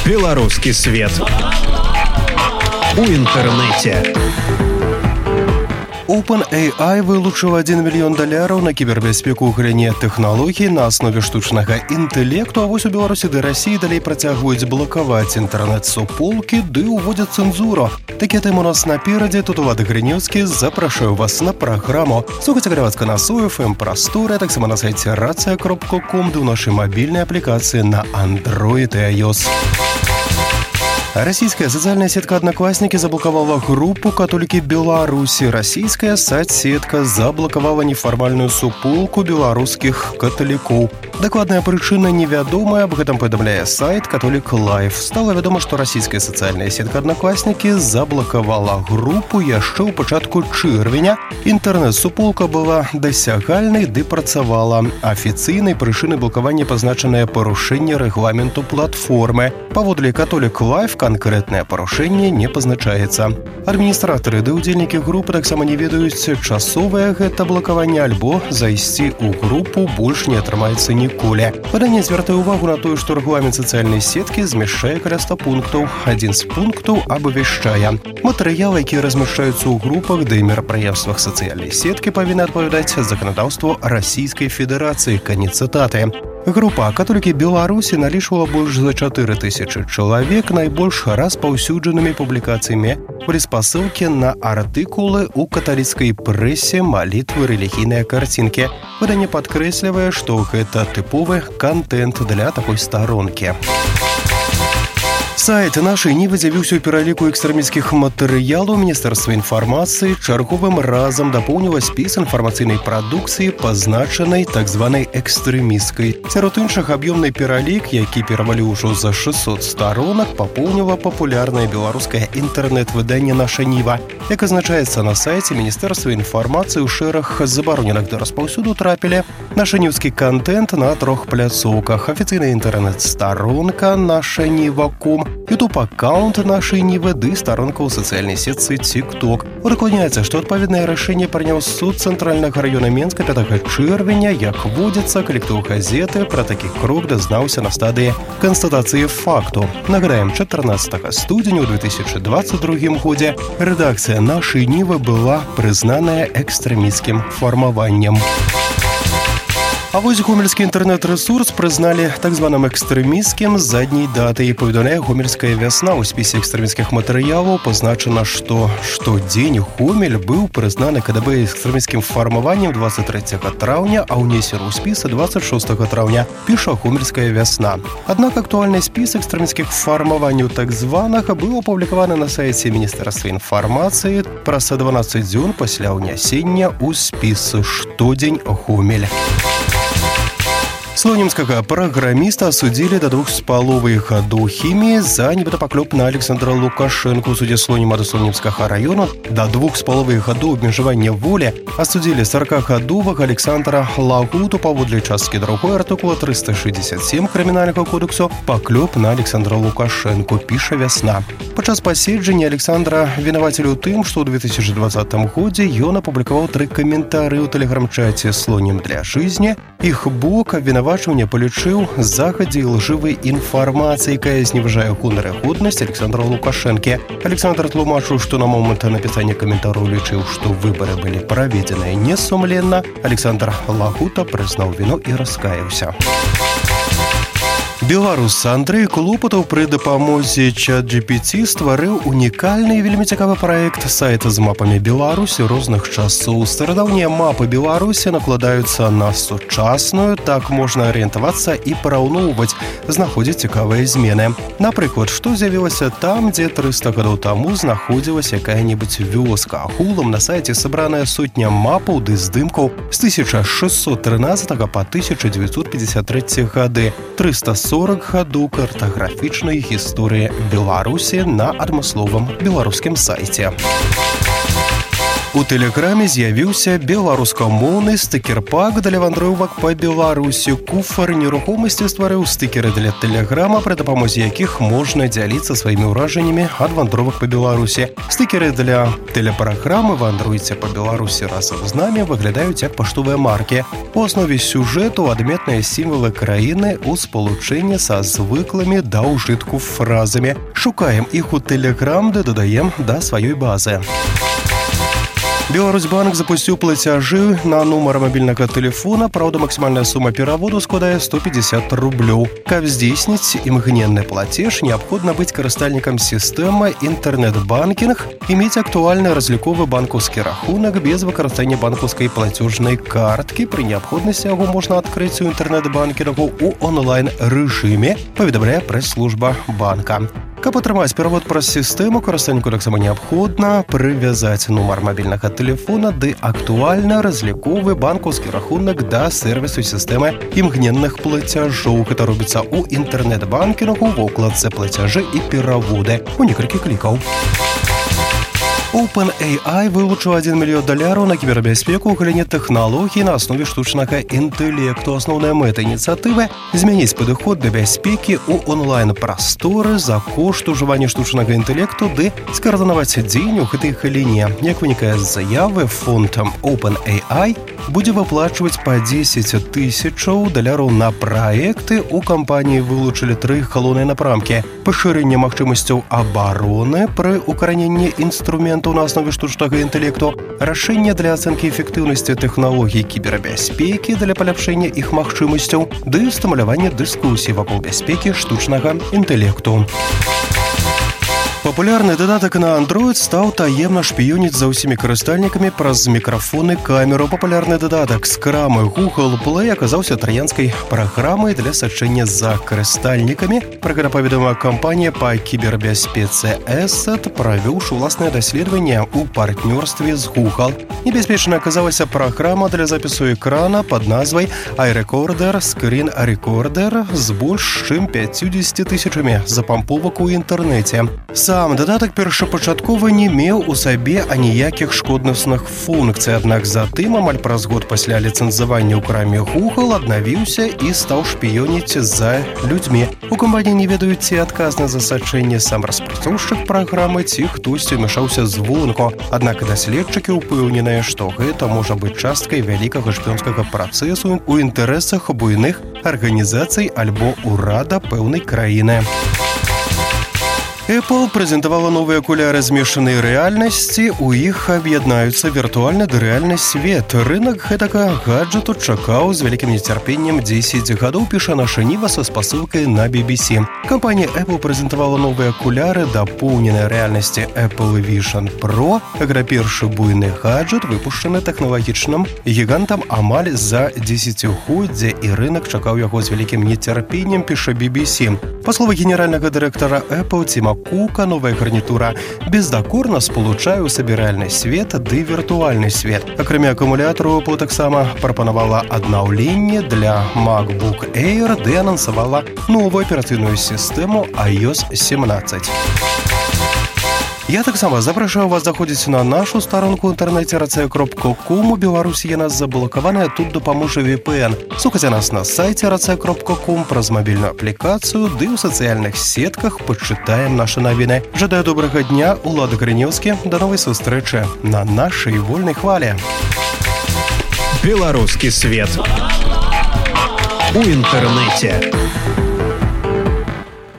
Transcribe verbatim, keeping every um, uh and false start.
Беларускі свет у інтэрнэце. OpenAI вылучыў адзін мільён даляраў на кібербяспеку ў галіне тэхналогій на аснове штучнага інтэлекту, а вось у Беларусі ды Расіі далей працягваюць блакаваць інтэрнэт-суполкі ды ўводзяць цэнзуру. Такія тэмы у нас наперадзе. Тут Улады Грынеўскі. Запрашаю вас на праграму. Слухайце гравацка на Су эф эм Прасторы, а таксама на сайце рацыя кропка ком ды ў нашай мабільнай аплікацыі на Android і iOS. Российская социальная сетка «Одноклассники» заблоковала группу «Католики Беларуси». Российская соцсетка заблоковала неформальную суполку белорусских католиков. Докладная причина невядомая, об этом поведомляет сайт «Католик Лайв». Стало ведомо, что российская социальная сетка «Одноклассники» заблоковала группу яшчэ ў пачатку чэрвеня. Інтэрнэт-суполка была дасягальнай ды працавала. Афіцыйнай прычынай блакавання пазначанае парушэнне рэгламенту платформы. Паводле «Католик Лайв» конкретное парушэнне не пазначаецца. Адміністратары ды ўдзельнікі групы таксама не ведаюць, часовае гэта блакаванне альбо зайсці ў групу больш не атрымаецца ніколі. Паданне звяртае ўвагу на тое, што рэгламент сацыяльнай сеткі змяшчае каля ста пунктаў. Адзін з пунктаў абавяшчае: матэрыялы, якія размяшчаюцца ў групах ды мерапрыемствах сацыяльнай сеткі, павінны адпавядаць заканадаўству Расійскай Федэрацыі. Канец цытаты. Група «Католики Беларуси» налічвала больш за чатыры тысячы чалавек. Найбольш распаўсюджанымі публікацыямі былі спасылкі на артыкулы ў каталіцкай прэсе, малітвы, рэлігійныя карцінкі. Выданне падкрэслівае, што гэта тыповы кантэнт для такой старонкі. Сайт нашай Нівы з'явіўся ў пераліку экстрэмісцкіх матэрыялаў. Міністэрства інфармацыі чарговым разам дапоўніла спіс інфармацыйнай прадукцыі, пазначанай так званай экстрэмісцкай. Сярод іншых, аб'ёмны пералік, які пераваліў ужо за шэсцьсот старонак, папоўніла папулярнае беларускае інтэрнэт-выданне «Наша Ніва». Як азначаецца на сайце Міністэрства інфармацыі, у шэраг забароненых да распаўсюду трапілі нашанівскі кантэнт на трох пляцоўках: афіцыйная інтэрнэт-старонка «Наша Ніва точка ком», ютуб-аккаунт «Нашай Нівы» ды старонка ў сацыяльнай сетцы TikTok. Удакладняецца, што адпаведнае рашэнне прыняў суд цэнтральнага раёна Менска пятага чэрвеня. Як водзіцца, калектыў газеты пра такі крок дазнаўся на стадыі канстатацыі факту. Нагадаем, чатырнаццатага студзеня ў две тысячы дваццаць другім годзе рэдакцыя «Нашай Нівы» была прызнаная экстрэмісцкім фармаваннем. А вось гомельскі інтэрнэт-рэсурс прызналі так званым экстрэмісцкім з задняй датай. Паведамляе «Гомельская вясна». У спісе экстрэмісцкіх матэрыялаў пазначана, што штодзень Гомель быў прызнаны КДБ экстрэмісцкім фармаваннем дваццаць трэцяга траўня, а ўнесены ў спіс дваццаць шостага траўня, піша «Гомельская вясна». Аднак актуальны спіс экстрэмісцкіх фармаванняў так званага быў апублікаваны на сайце Міністэрства інфармацыі праз дванаццаць дзён пасля ўнясення ў спіс «Штодзень Гомель». Слонімскага праграміста асудзілі да двух з паловай гадоў хіміі за нібыта паклёп на Александра Лукашэнку. У судзе Слоніма да Слонімскага раёна да двух з паловай гадоў абмежавання волі асудзілі саракагадовага Александра Лагуту паводле часткі другой артыкула трыста шэсцьдзесят сем крымінальнага кодексу паклёп на Александра Лукашэнку, піша «Вясна». Падчас паседжання Александра вінавацілі ў тым, што ў две тысячы дваццатым годзе ён апублікаваў тры каментары ў тэлеграм-чаце «Слонім для жизни». Іх бок абвінавачванне палічыў захадзе лжывай інфармацыі, якая зневажае гонар і годнасць Александра Лукашэнкі. Александр тлумачыў, што на момант напісання каментараў лічыў, што выбары былі праведзеныя несумленна. Александр Лагута прызнаў віну і раскаяўся. Беларус Андрэй Клопатаў пры дапамозе чат джи пі ти стварыў унікальны і вельмі цікавы праект сайта з мапамі Беларусі розных часоў. Старадаўнія мапы Беларусі накладаюцца на сучасную, так можна арыентавацца і параўноўваць, знаходзіць цікавыя змены. Напрыклад, што з'явілася там, дзе трыста гадоў таму знаходзілася якая-небудзь вёска. Агулам на сайце сабраная сотня мапаў ды здымкаў з тысяча шэсцьсот трынаццатага па тысяча дзевяцьсот пятьдесят трэці гады. трыста сорок гадоў картаграфічнай гісторыі Беларусі на адмысловым беларускім сайце. У тэлеграме з'явіўся беларускамоўны стыкер-пак для вандроўак па Беларусі. Куфар нерухомасці стварыў стыкеры для тэлеграма, пры дапамозе якіх можна дзяліцца сваімі ўражаннямі ад вандровак па Беларусі. Стыкеры для тэлепраграмы «Вандруйце па Беларусі разам з намі» выглядаюць як паштовыя маркі. У аснове сюжэту адметныя сімвалы краіны ў спалучэнні са звыклымі да ўжытку фразамі. Шукаем іх у тэлеграм ды дадаем да сваёй базы. Беларусьбанк запусціў плацяжы на нумар мабільнага тэлефона, праўда, максімальная сума пераводу складае сто пятьдесят рублёў. Каб здзейсніць імгненны плацеж, неабходна быць карыстальнікам сістэмы інтэрнэт-банкінг і мець актуальны разліковы банкаўскі рахунак без выкарыстання банкаўскай плацежнай карткі. Пры неабходнасці яго можна адкрыць у інтэрнэт-банкінгу ў онлайн-рэжыме, паведамляе прэс-служба банка. Каб атрымаць перавод праз сістэму, карыстальніку таксама неабходна прывязаць нумар мабільнага тэлефона ды актуальны разліковы банкаўскі рахунак да сэрвісу сістэмы імгненных плацяжоў. Гэта робіцца ў інтэрнэт-банкінгу ва ўкладцы плацяжы і пераводы у некалькі клікаў. OpenAI вылучыў адзін мільён даляраў на кібербяспеку ў галіне тэхналогій на аснове штучнага інтэлекту. Асноўная мэта ініцыятывы – змяніць падыход да бяспекі ў онлайн-прасторы за кошт ужывання штучнага інтэлекту ды скаардынаваць дзеянні ў гэтай галіне. Як вынікае з заявы, фонд OpenAI будзе выплачваць па дзесяць тысячаў даляраў на праекты. У кампаніі вылучылі тры галоўныя напрамкі: пашырэнне магчымасцяў абароны пры укараненні інструментаў на аснове штучнага інтэлекту, рашэнне для ацэнкі эфектыўнасці тэхналогій кібербяспекі для паляпшэння іх магчымасцяў ды стымулявання дыскусій вакол бяспекі штучнага інтэлекту. Папулярны дадатак на Android стаў таемна шпіёніць за ўсімі карыстальнікамі праз мікрафон і камеру. Папулярны дадатак з крамы Google Play аказаўся траянскай праграмай для сачэння за карыстальнікамі. Пра гэта паведамила кампанія па кібербяспецы Asset, правёўшы ўласнае даследаванне ў партнёрстве з Google. Небяспечна аказалася праграма для запісу экрана пад назвай iRecorder Screen Recorder з больш чым пяццюдзесятю тысячамі запамповак у інтэрнэце. Сам дадатак першапачаткова не меў у сабе аніякіх шкоднасных функцый, аднак затым амаль праз год пасля ліцэнзавання ў краме Google аднавіўся і стаў шпіёніць за людзьмі. У кампаніі не ведаюць, ці адказны за сачэнне сам распрацоўшчык праграмы, ці хтосьці ўмяшаўся звонку. Аднак даследчыкі ўпэўненыя, што гэта можа быць часткай вялікага шпіёнскага працэсу ў інтарэсах буйных арганізацый альбо ўрада пэўнай краіны. Apple прэзентавала новыя акуляры змешанай рэальнасці. У іх аб'яднаюцца віртуальны ды рэальны свет. Рынак гэтага гаджету чакаў з вялікім нецярпеннем дзесяць гадоў, піша наша Ніва са спасылкай на би би си. Кампанія Apple прэзентавала новыя акуляры дапоўненай рэальнасці Apple Vision Pro. Гэта першы буйны гаджет, выпушчаны тэхналагічным гігантам амаль за дзесяцігоддзе, і рынак чакаў яго з вялікім нецярпеннем, піша би би си. Па словах генеральнага дырэктара Apple Тіма Кука, новая гарнітура бездакорна спалучае ў сабе рэальны свет ды віртуальны свет. Акрамя акумулятару, Apple таксама прапанавала аднаўленне для MacBook Air ды анансавала новую аперацыйную сістэму ай о эс семнадцать. Я таксама запрашаю вас заходзіць на нашу старонку ў інтэрнэце рацэ кропка ком. У Беларусі яна заблакаваная, тут дапаможа ви пі эн. Слухайце нас на сайце рацэ кропка ком, праз мабільную аплікацыю, ды ў сацыяльных сетках пачытаем нашы навіны. Жадаю добрага дня, Улад Грынеўскі. Да новай сустрэчы на нашай вольнай хвале. Беларускі свет у інтэрнэце.